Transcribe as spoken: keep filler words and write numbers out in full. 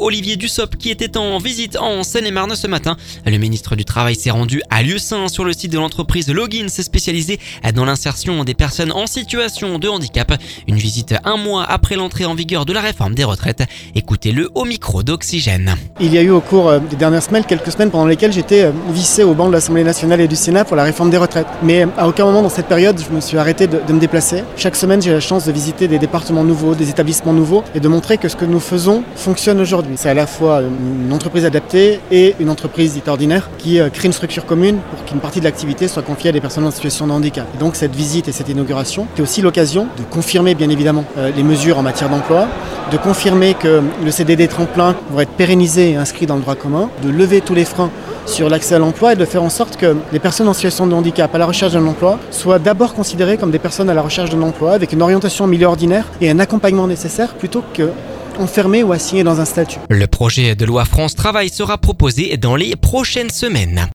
Olivier Dussopt qui était en visite en Seine-et-Marne ce matin. Le ministre du Travail s'est rendu à Lieusaint sur le site de l'entreprise Logins spécialisée dans l'insertion des personnes en situation de handicap. Une visite un mois après l'entrée en vigueur de la réforme des retraites. Écoutez-le au micro d'Oxygène. Il y a eu au cours des dernières semaines, quelques semaines pendant lesquelles j'étais vissé au banc de l'Assemblée nationale et du Sénat pour la réforme des retraites. Mais à aucun moment dans cette période, je me suis arrêté de, de me déplacer. Chaque semaine, j'ai la chance de visiter des départements nouveaux, des établissements nouveaux et de montrer que ce que nous faisons fonctionne aujourd'hui. C'est à la fois une entreprise adaptée et une entreprise dite ordinaire qui crée une structure commune pour qu'une partie de l'activité soit confiée à des personnes en situation de handicap. Et donc cette visite et cette inauguration est aussi l'occasion de confirmer bien évidemment les mesures en matière d'emploi, de confirmer que le C D D tremplin va être pérennisé et inscrit dans le droit commun, de lever tous les freins sur l'accès à l'emploi et de faire en sorte que les personnes en situation de handicap à la recherche d'un emploi soient d'abord considérées comme des personnes à la recherche d'un emploi avec une orientation en milieu ordinaire et un accompagnement nécessaire plutôt que enfermé ou assigné dans un statut. Le projet de loi France Travail sera proposé dans les prochaines semaines.